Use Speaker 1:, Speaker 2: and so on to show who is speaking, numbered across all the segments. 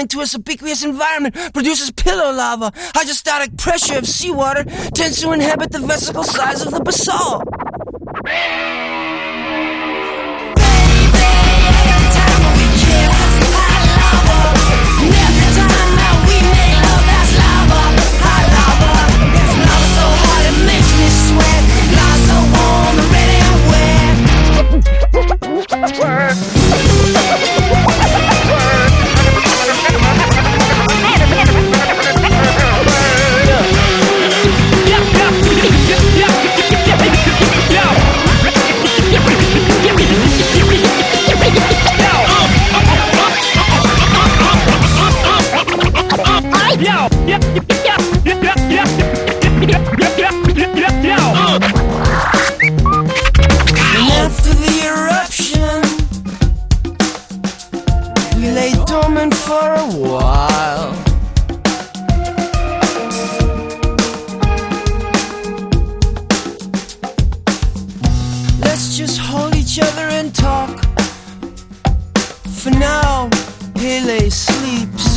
Speaker 1: into a subaqueous environment produces pillow lava. Hydrostatic pressure of seawater tends to inhibit the vesicle size of the basalt. After the eruption, we lay dormant for a while. Let's just hold each other and talk. For now, Pele sleeps.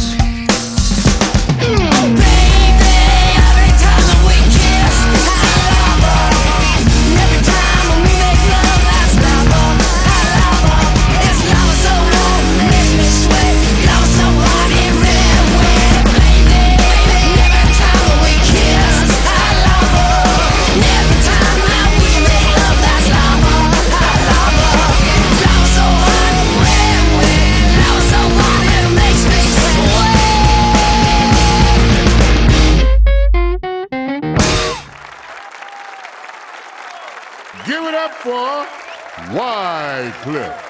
Speaker 2: Give it up for Wycliffe.